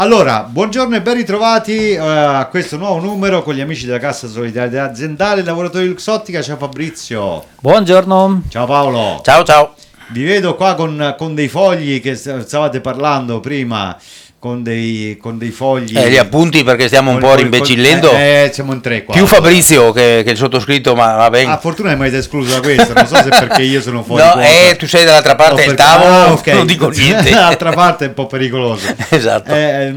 Allora, buongiorno e ben ritrovati a questo nuovo numero con gli amici della Cassa Solidarietà Aziendale, lavoratori Luxottica. Ciao Fabrizio. Buongiorno. Ciao Paolo. Ciao. Vi vedo qua con dei fogli che stavate parlando prima, con dei fogli. Gli appunti perché stiamo un po' rimbecillendo. Siamo in tre qua. Più Fabrizio che il sottoscritto, ma va bene. Ah, fortuna che mi avete escluso da questo, non so se perché io sono fuori. No, tu sei dall'altra parte del tavolo, okay. Non dico niente. Dall'altra parte è un po' pericoloso. Esatto.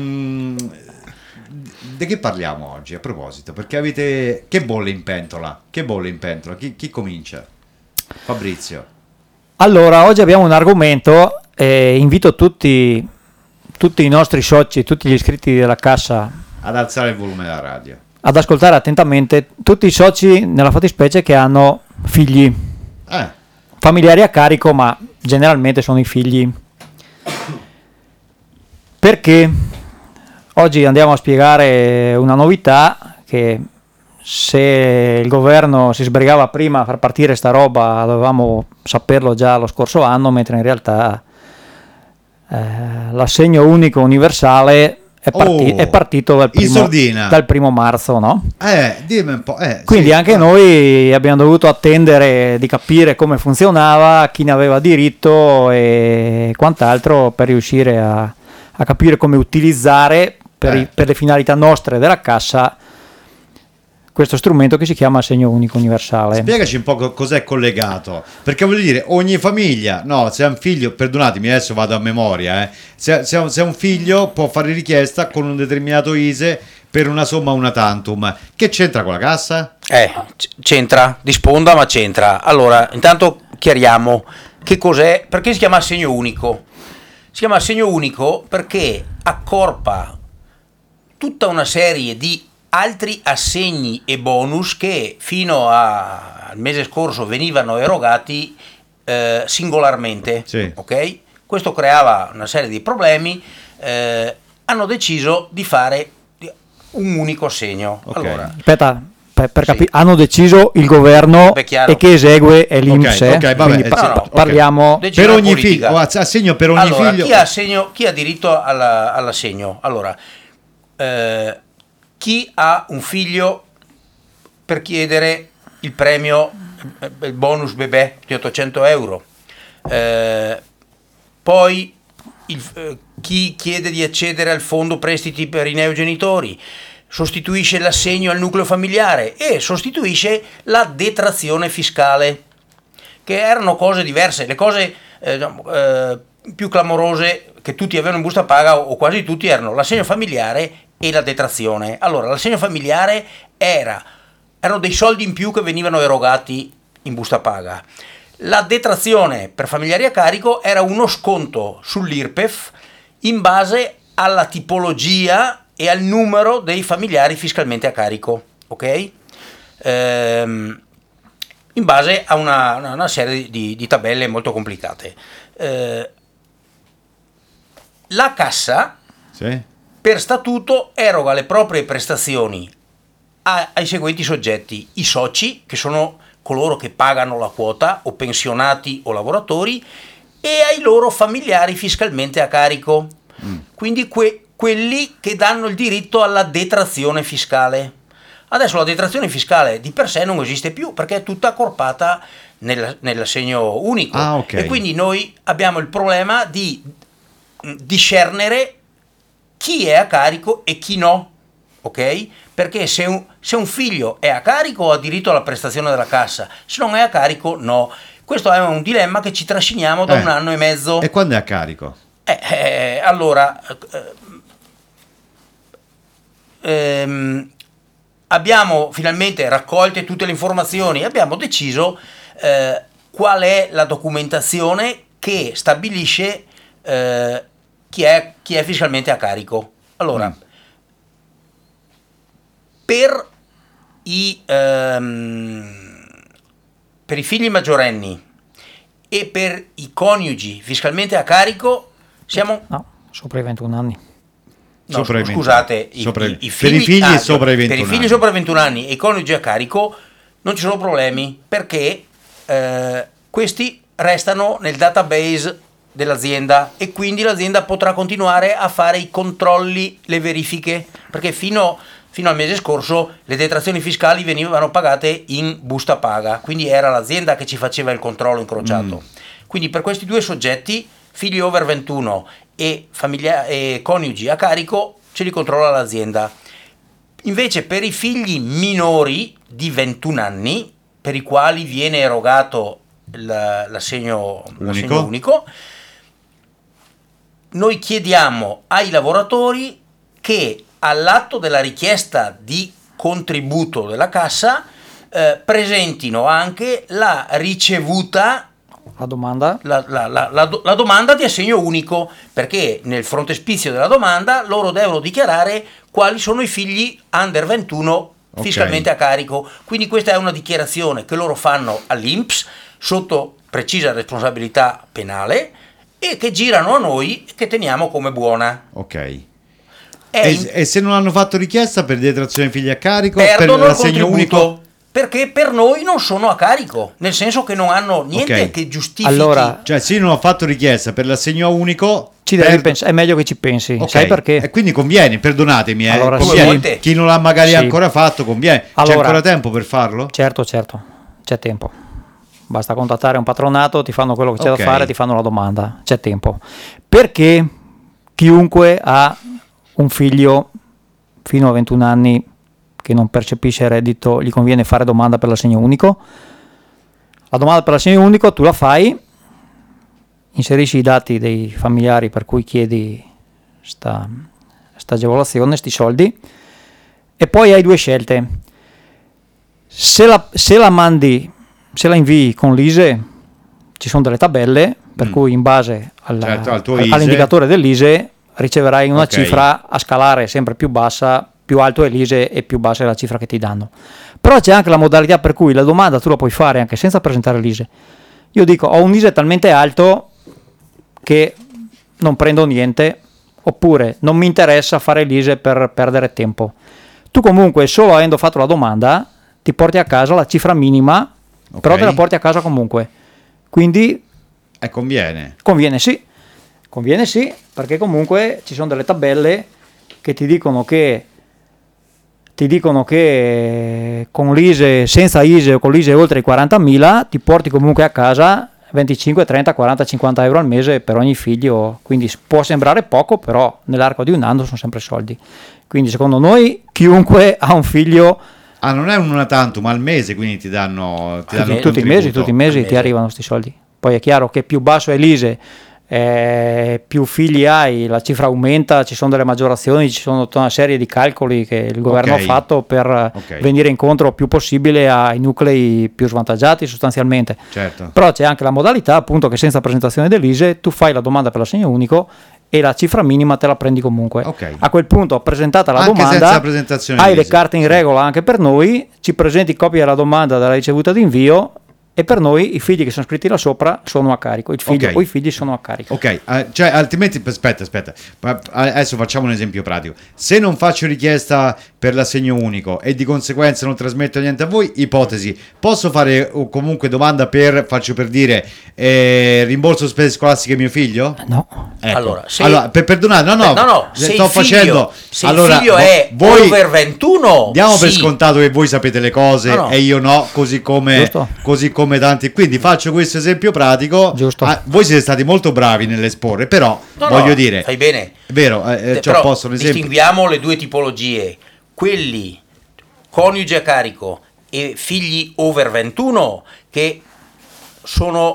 Di che parliamo oggi a proposito? Perché avete... Che bolle in pentola? Chi comincia? Fabrizio. Allora, oggi abbiamo un argomento e invito tutti i nostri soci, tutti gli iscritti della Cassa Ad alzare il volume della radio. ad ascoltare attentamente, tutti i soci nella fattispecie che hanno figli, familiari a carico, ma generalmente sono i figli. Perché oggi andiamo a spiegare una novità che se il governo si sbrigava prima a far partire sta roba dovevamo saperlo già lo scorso anno, mentre in realtà l'assegno unico universale è partito dal 1 marzo, no? Dimmi un po'. Quindi sì, anche noi abbiamo dovuto attendere di capire come funzionava, chi ne aveva diritto e quant'altro per riuscire a capire come utilizzare per le finalità nostre della Cassa questo strumento che si chiama assegno unico universale. Spiegaci un po' cos'è collegato, perché voglio dire, ogni famiglia, se ha un figlio, perdonatemi, adesso vado a memoria, se ha un figlio può fare richiesta con un determinato ISEE per una somma una tantum. Che c'entra con la Cassa? C'entra, di sponda, ma c'entra. Allora, intanto chiariamo che cos'è, perché si chiama assegno unico. Si chiama assegno unico perché accorpa tutta una serie di altri assegni e bonus che fino al mese scorso venivano erogati singolarmente. Sì. Ok? Questo creava una serie di problemi. Hanno deciso di fare un unico assegno. Okay. Allora, Aspetta, per capire, hanno deciso il governo e che esegue è l'INPS. Okay, vabbè, parliamo per ogni figlio, assegno per ogni figlio. Chi ha diritto all'assegno? Allora, chi ha un figlio per chiedere il premio, il bonus bebè di 800 euro, poi chi chiede di accedere al fondo prestiti per i neogenitori, sostituisce l'assegno al nucleo familiare e sostituisce la detrazione fiscale, che erano cose diverse. Le cose più clamorose che tutti avevano in busta paga, o quasi tutti, erano l'assegno familiare e la detrazione. Allora, l'assegno familiare erano dei soldi in più che venivano erogati in busta paga. La detrazione per familiari a carico era uno sconto sull'IRPEF in base alla tipologia e al numero dei familiari fiscalmente a carico, ok? In base a una serie di tabelle molto complicate. La Cassa, per statuto, eroga le proprie prestazioni ai seguenti soggetti: i soci, che sono coloro che pagano la quota, o pensionati o lavoratori, e ai loro familiari fiscalmente a carico, quindi quelli che danno il diritto alla detrazione fiscale. Adesso la detrazione fiscale di per sé non esiste più perché è tutta accorpata nell'assegno unico. Okay. E quindi noi abbiamo il problema di discernere chi è a carico e chi no, ok? Perché se un figlio è a carico ha diritto alla prestazione della Cassa, se non è a carico no. Questo è un dilemma che ci trasciniamo da 1 anno e mezzo. E quando è a carico? Allora, abbiamo finalmente raccolte tutte le informazioni, abbiamo deciso qual è la documentazione che stabilisce chi è fiscalmente a carico. Allora, per i figli maggiorenni e per i coniugi fiscalmente a carico siamo... No, sopra i 21 anni. No, scusate, i figli, per i figli sopra i 21 per i figli anni. sopra i 21 anni e i coniugi a carico non ci sono problemi perché questi restano nel database dell'azienda, e quindi l'azienda potrà continuare a fare i controlli, le verifiche, perché fino al mese scorso le detrazioni fiscali venivano pagate in busta paga, quindi era l'azienda che ci faceva il controllo incrociato. Quindi per questi due soggetti, figli over 21 e coniugi a carico, ce li controlla l'azienda. Invece per i figli minori di 21 anni, per i quali viene erogato l'assegno unico, noi chiediamo ai lavoratori che all'atto della richiesta di contributo della cassa presentino anche la ricevuta, La domanda? la domanda di assegno unico, perché nel frontespizio della domanda loro devono dichiarare quali sono i figli under 21 fiscalmente a carico. Quindi questa è una dichiarazione che loro fanno all'INPS sotto precisa responsabilità penale e che girano a noi, che teniamo come buona. Ok. E se non hanno fatto richiesta per detrazione figli a carico, perdono per l'assegno unico? Perché per noi non sono a carico, nel senso che non hanno niente che giustifichi. Allora, cioè, se non ho fatto richiesta per l'assegno unico, ci devi è meglio che ci pensi, sai perché? E quindi conviene, perdonatemi, allora, conviene. Chi non l'ha magari ancora fatto, conviene. Allora, c'è ancora tempo per farlo? Certo, c'è tempo. Basta contattare un patronato, ti fanno quello che c'è da fare, ti fanno la domanda, c'è tempo. Perché chiunque ha un figlio fino a 21 anni che non percepisce reddito, gli conviene fare domanda per l'assegno unico? La domanda per l'assegno unico tu la fai, inserisci i dati dei familiari per cui chiedi sta agevolazione, sti soldi, e poi hai due scelte. Se la invii con l'ISEE, ci sono delle tabelle per cui in base all'indicatore dell'ISEE riceverai una cifra a scalare sempre più bassa, più alto è l'ISEE e più bassa è la cifra che ti danno. Però c'è anche la modalità per cui la domanda tu la puoi fare anche senza presentare l'ISEE. Io dico, ho un ISEE talmente alto che non prendo niente, oppure non mi interessa fare l'ISEE per perdere tempo. Tu comunque, solo avendo fatto la domanda, ti porti a casa la cifra minima, però te la porti a casa comunque. Quindi conviene. Conviene sì, perché comunque ci sono delle tabelle che ti dicono che con l'ISEE, senza ISEE o con l'ISEE oltre i 40.000 ti porti comunque a casa 25, 30, 40, 50 euro al mese per ogni figlio. Quindi può sembrare poco, però nell'arco di un anno sono sempre soldi. Quindi secondo noi chiunque ha un figlio... non è una tantum al mese, quindi ti danno tutti i mesi ti arrivano questi soldi. Poi è chiaro che più basso è l'ISEE, più figli hai, la cifra aumenta, ci sono delle maggiorazioni, ci sono tutta una serie di calcoli che il governo ha fatto per venire incontro più possibile ai nuclei più svantaggiati sostanzialmente. Certo. Però c'è anche la modalità appunto che senza presentazione dell'ISEE tu fai la domanda per l'assegno unico e la cifra minima te la prendi comunque. A quel punto, presentata la domanda, hai le carte in regola anche per noi, ci presenti copia della domanda della ricevuta d'invio, e per noi i figli che sono scritti là sopra sono a carico, il figlio o i figli sono a carico. Cioè altrimenti aspetta, adesso facciamo un esempio pratico. Se non faccio richiesta per l'assegno unico e di conseguenza non trasmetto niente a voi, ipotesi, posso fare comunque domanda per, faccio per dire, rimborso spese scolastiche mio figlio? No. Ecco. Allora, perdonate, no, se sto facendo. Se il figlio è over 21, diamo per scontato che voi sapete le cose e io no, così come tanti. Quindi faccio questo esempio pratico. Voi siete stati molto bravi nell'esporre, però voglio dire, fai bene, è vero, però posso un esempio. Distinguiamo le due tipologie, quelli coniugi a carico e figli over 21 che sono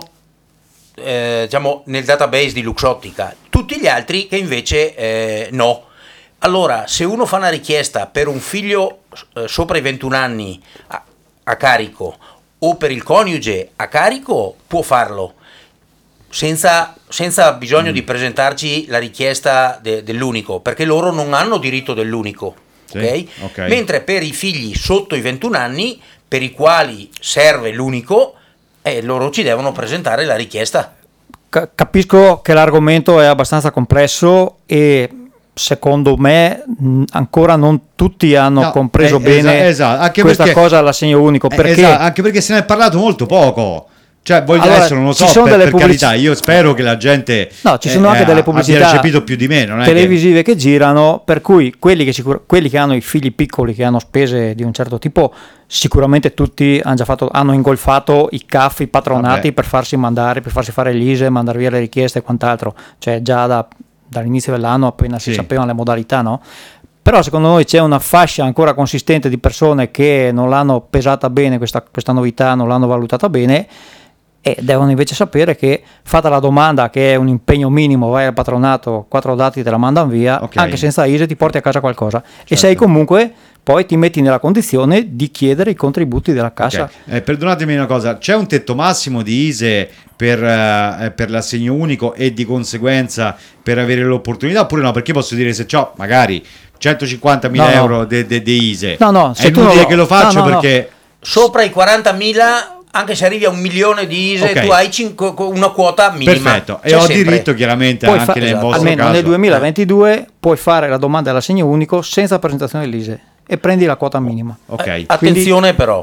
diciamo nel database di Luxottica, tutti gli altri che invece no. Allora, se uno fa una richiesta per un figlio sopra i 21 anni a carico o per il coniuge a carico, può farlo senza bisogno di presentarci la richiesta dell'unico, perché loro non hanno diritto dell'unico. Mentre per i figli sotto i 21 anni, per i quali serve l'unico, loro ci devono presentare la richiesta. Capisco che l'argomento è abbastanza complesso e secondo me ancora non tutti hanno compreso bene anche questa perché, cosa all'assegno unico, perché anche perché se ne è parlato molto poco. Cioè, voi Allora, adesso non lo ci so, sono per, delle per carità, io spero che la gente No, ci sono anche delle abbia pubblicità recepito più di me, non è che... televisive che girano, per cui quelli che hanno i figli piccoli, che hanno spese di un certo tipo, sicuramente tutti hanno ingolfato i CAF, i patronati, Vabbè. per farsi fare l'ISE, mandare via le richieste e quant'altro, cioè già dall'inizio dell'anno, appena si Sì. sapevano le modalità, no? Però secondo noi c'è una fascia ancora consistente di persone che non l'hanno pesata bene questa novità, non l'hanno valutata bene, e devono invece sapere che, fatta la domanda, che è un impegno minimo, vai al patronato, 4 dati te la mandano via, Ok. anche senza ISE ti porti a casa qualcosa, Certo. e sei comunque, poi ti metti nella condizione di chiedere i contributi della cassa. Ok. Perdonatemi una cosa, c'è un tetto massimo di ISE per l'assegno unico e di conseguenza per avere l'opportunità, oppure no? Perché posso dire, se c'ho magari 150.000 No, no. euro di ISE, No, è se tu non inutile lo- che lo faccio no, no, no. perché... Sopra i 40.000, anche se arrivi a 1 milione di ISE, Ok. tu hai una quota minima. Perfetto, e C'è ho sempre. diritto chiaramente Puoi anche nel esatto. vostro almeno caso. nel 2022 puoi fare la domanda dell'assegno unico senza presentazione dell'ISE e prendi la quota minima. Ok. Attenzione però,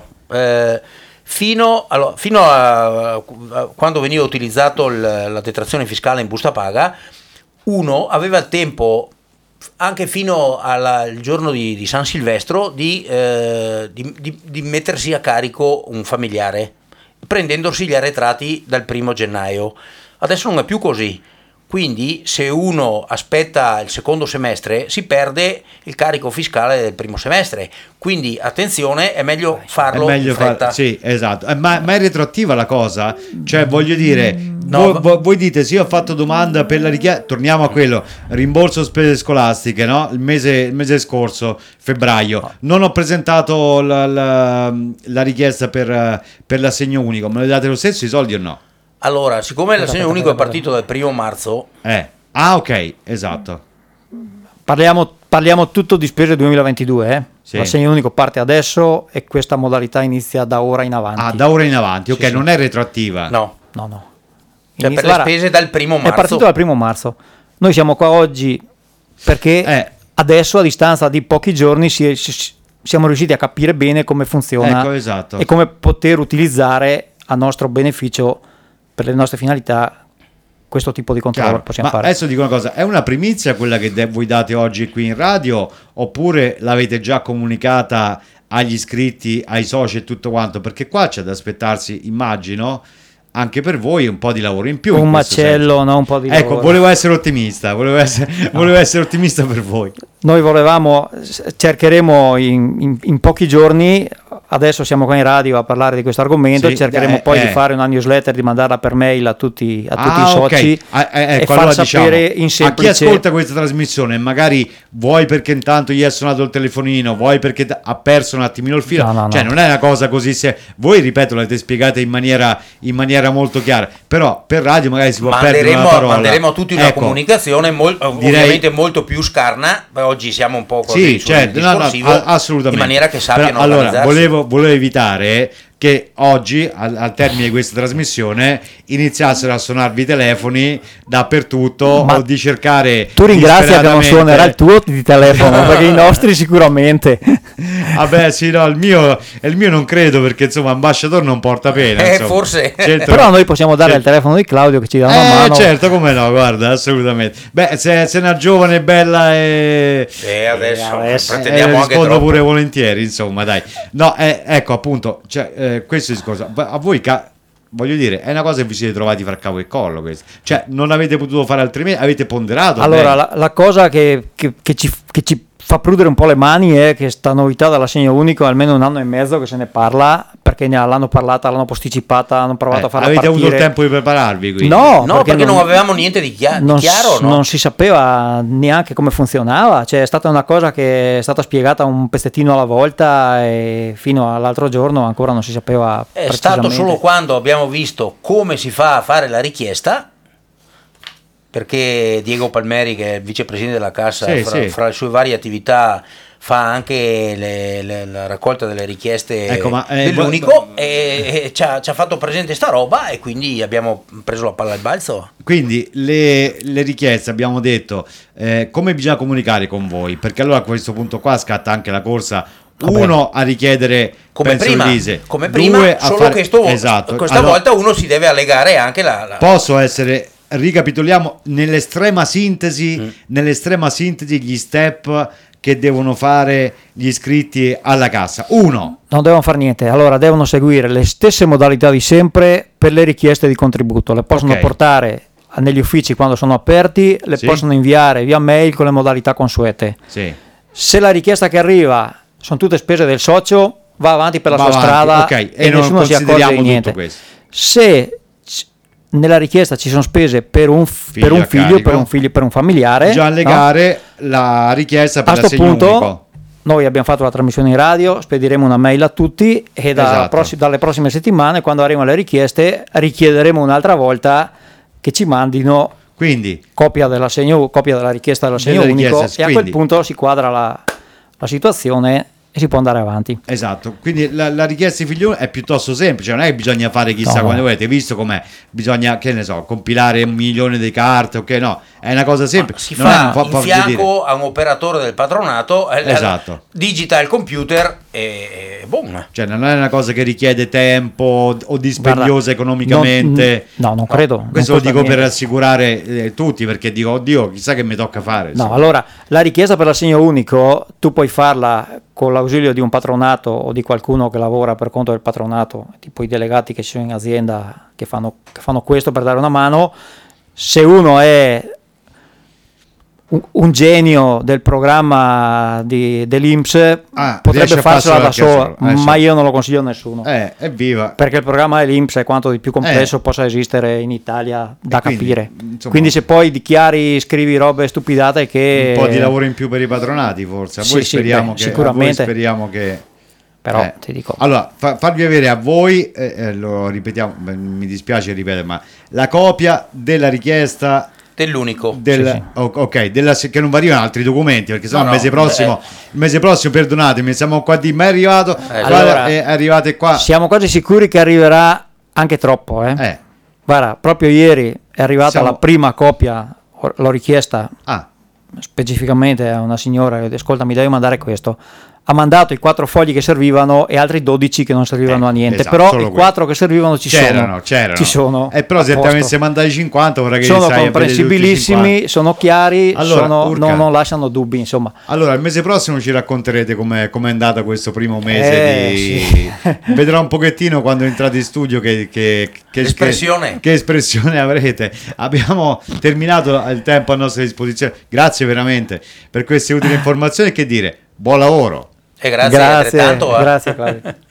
fino a quando veniva utilizzato la detrazione fiscale in busta paga, uno aveva il tempo, anche fino al giorno di San Silvestro, di mettersi a carico un familiare, prendendosi gli arretrati dal 1° gennaio. Adesso non è più così. Quindi se uno aspetta il secondo semestre si perde il carico fiscale del primo semestre, quindi attenzione, è meglio farlo È meglio in fretta. sì, esatto. Ma è retroattiva la cosa? Cioè, voglio dire, No, voi dite sì, ho fatto domanda per la richiesta, torniamo a quello, rimborso spese scolastiche, no? Il mese scorso, febbraio, non ho presentato la richiesta per l'assegno unico, me le date lo stesso i soldi o no? Allora, siccome l'assegno unico è partito dal 1° marzo, Ah, ok, esatto. Parliamo tutto di spese 2022, eh? Sì. L'assegno unico parte adesso e questa modalità inizia da ora in avanti. Ah, da ora in avanti, ok, Sì, sì. non è retroattiva. no, No, no. cioè per le Guarda, spese dal 1° marzo. è partito dal 1° marzo. Noi siamo qua oggi perché adesso, a distanza di pochi giorni, siamo riusciti a capire bene come funziona, Ecco, esatto. e come poter utilizzare a nostro beneficio, per le nostre finalità, questo tipo di controllo Chiaro. che possiamo Ma fare. adesso dico una cosa, è una primizia quella che voi date oggi qui in radio, oppure l'avete già comunicata agli iscritti, ai soci e tutto quanto? Perché qua c'è da aspettarsi, immagino, anche per voi un po' di lavoro in più. Un in questo macello, senso. no? Un po' di Ecco, lavoro. volevo essere ottimista, volevo essere ottimista per voi. Noi cercheremo in pochi giorni, adesso siamo qua in radio a parlare di questo argomento, Sì, cercheremo poi di fare una newsletter, di mandarla per mail a tutti i soci, ecco, e far allora sapere diciamo, in a chi semplice. ascolta questa trasmissione, magari vuoi perché intanto gli è suonato il telefonino, vuoi perché ha perso un attimino il filo, No. cioè non è una cosa così, voi ripeto l'avete spiegata in maniera molto chiara, però per radio magari si può perdere una parola. Manderemo a tutti una Ecco, comunicazione ovviamente molto più scarna. Oggi siamo un po' così sì, sul certo, discorsivo, assolutamente. in maniera che sappiano Però, allora, organizzarsi. volevo evitare che oggi, al termine di questa trasmissione, iniziassero a suonarvi i telefoni dappertutto, Ma o di cercare Tu ringrazia che non disperatamente- suonerà il tuo di telefono, perché i nostri sicuramente. Vabbè, sì, no, il mio non credo, perché insomma ambasciatore non porta pena, insomma. Forse. Certo. Però noi possiamo dare Certo. il telefono di Claudio che ci dà una mano. Certo, come no, guarda, assolutamente. Beh, se è una giovane bella Adesso pretendiamo anche rispondo troppo. pure volentieri, insomma, dai. No, ecco, appunto, cioè, questo discorso, a voi voglio dire, è una cosa che vi siete trovati fra capo e collo, questo. Cioè, non avete potuto fare altrimenti, avete ponderato. Allora, bene. la cosa che ci fa prudere un po' le mani è che sta novità dall'assegno unico è almeno 1 anno e mezzo che se ne parla, perché l'hanno parlata, l'hanno posticipata, hanno provato a farla avete partire. avuto il tempo di prepararvi, quindi. No, No, perché non avevamo niente di chiaro, no? non si sapeva neanche come funzionava, cioè è stata una cosa che è stata spiegata un pezzettino alla volta, e fino all'altro giorno ancora non si sapeva È stato precisamente. solo quando abbiamo visto come si fa a fare la richiesta, perché Diego Palmeri, che è il vicepresidente della Cassa, Sì, fra le sue varie attività fa anche la raccolta delle richieste, Ecco, ma, dell'unico, e ci ha fatto presente sta roba, e quindi abbiamo preso la palla al balzo. Quindi le richieste, abbiamo detto, come bisogna comunicare con voi? Perché allora a questo punto qua scatta anche la corsa uno a richiedere come penso prima, l'ISEE, come prima, due a solo fare... che Esatto. questa Allora, volta uno si deve allegare anche la... posso essere, ricapitoliamo nell'estrema sintesi gli step che devono fare gli iscritti alla cassa. Uno, Non devono fare niente, allora devono seguire le stesse modalità di sempre per le richieste di contributo, le possono Ok. portare negli uffici quando sono aperti, le Sì. possono inviare via mail con le modalità consuete. sì. Se la richiesta che arriva sono tutte spese del socio, va avanti per la Va sua avanti, strada ok, e non nessuno si accorge consideriamo di tutto niente. questo. Se nella richiesta ci sono spese per un Figlio per un a figlio, carico. per un figlio, per un familiare, Già no? allegare la richiesta per A sto l'assegno punto unico. noi abbiamo fatto la trasmissione in radio, spediremo una mail a tutti e Esatto. dalle prossime settimane, quando arrivano le richieste, richiederemo un'altra volta che ci mandino Quindi, copia della richiesta dell'assegno Della unico, richiesta, e a quel quindi- punto si quadra la situazione e si può andare avanti. esatto, quindi la richiesta di figlio è piuttosto semplice, non è che bisogna fare chissà No. quando volete, visto com'è, bisogna, che ne so, compilare 1 milione di carte, ok, no, è una cosa semplice. Si non è fa un po' in voglio fianco dire. a un operatore del patronato, Esatto. digita il computer e boom. Cioè non è una cosa che richiede tempo o dispendiosa Guarda, economicamente. non credo. non Questo lo costa dico per niente. rassicurare tutti, perché dico, oddio, chissà che mi tocca fare. No, insomma. allora la richiesta per l'assegno unico tu puoi farla con l'ausilio di un patronato o di qualcuno che lavora per conto del patronato, tipo i delegati che ci sono in azienda che fanno questo per dare una mano. Se uno è un genio del programma dell'INPS, riesce a potrebbe farsela da farsela solo, da solo, ma certo. io non lo consiglio a nessuno. Evviva. Perché il programma dell'INPS è quanto di più complesso possa esistere in Italia da quindi, capire. insomma, Quindi se poi scrivi robe stupidate che... Un po' di lavoro in più per i patronati, forse. A Sì, voi sì, speriamo, beh, sicuramente. speriamo che... Però ti dico... Allora, farvi avere a voi, lo ripetiamo, mi dispiace ripetere, ma la copia della richiesta Dell'unico. del, Sì, sì. ok, che non variano altri documenti, perché sennò No, il mese prossimo, perdonatemi, siamo qua di, ma è arrivato, guarda, allora, arrivate qua. Siamo quasi sicuri che arriverà anche troppo. Guarda, proprio ieri è arrivata la prima copia, l'ho richiesta specificamente a una signora che ascolta, mi devi mandare questo. Ha mandato i 4 fogli che servivano e altri 12 che non servivano a niente, esatto, però solo i 4 che servivano c'erano. ci sono. Però a se ti posto. avesse mandato i 50 ora che Sono sai, comprensibilissimi, sono chiari, Allora, Urca, non lasciano dubbi, insomma. allora il mese prossimo ci racconterete com'è andata questo primo mese Sì. vedrò un pochettino quando entrate in studio che Espressione. che espressione avrete. Abbiamo terminato il tempo a nostra disposizione, grazie veramente per queste utili informazioni, che dire, buon lavoro. E grazie altrettanto. Grazie Claudio.